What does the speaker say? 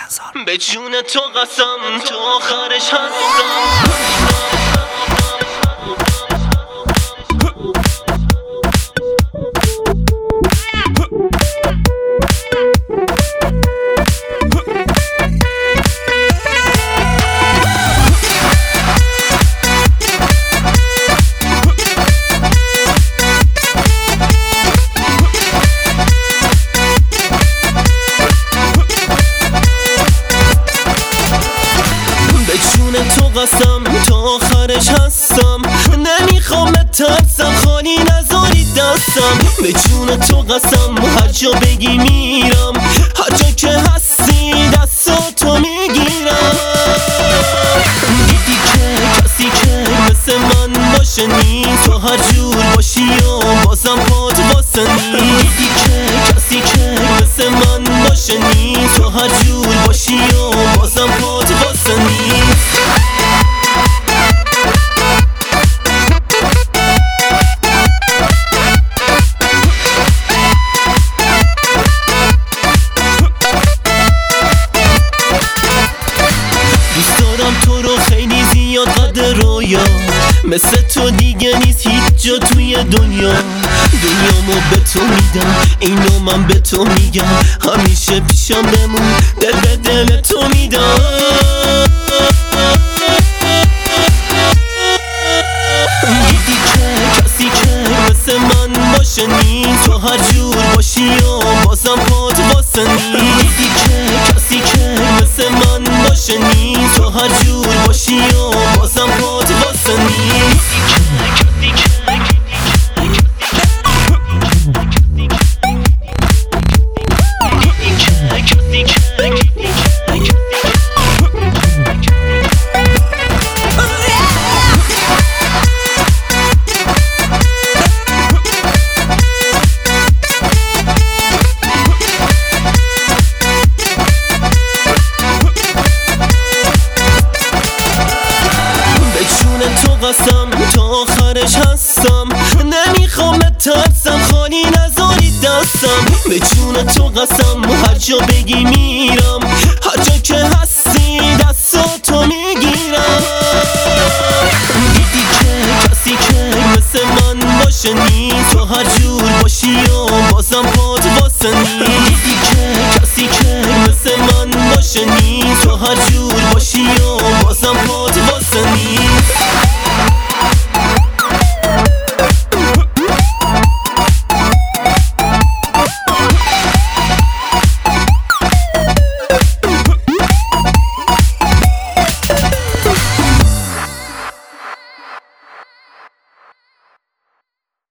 نزار. به جون تو قسم تو آخرش هستم. تو قسم تا آخرش هستم، نمیخوام بترسم خالی نذاری دستم. به جون تو قسم هر جا بگی میرم، هر جا که هستی دستاتو میگیرم. دیدی که کسی که مثل من باشه نیست، تو هر جور باشی و بازم پات واسه نیست. دیدی که کسی که مثل من باشه نیست، تو هر جور باشی و بازم پات واسه نیست. تو رو خیلی زیاد قدر رویا، مثل تو دیگه نیست هیچ جا توی دنیا. دنیامو به تو میدم، اینو من به تو میگم، همیشه پیشم بمون، دل به دل تو میدم. دیدی که کسی که مثل من باشه نیست، تو هر جور باشی و بازم پات واسه نیست. دیدی که کسی که مثل من باشه نیست، تو هر جور باشی و بازم پات واسه نیست. قسم تا آخرش هستم، نمیخوام بترسم خالی نذاری دستم. به جون تو قسم هر جا بگی میرم، هر جا که هست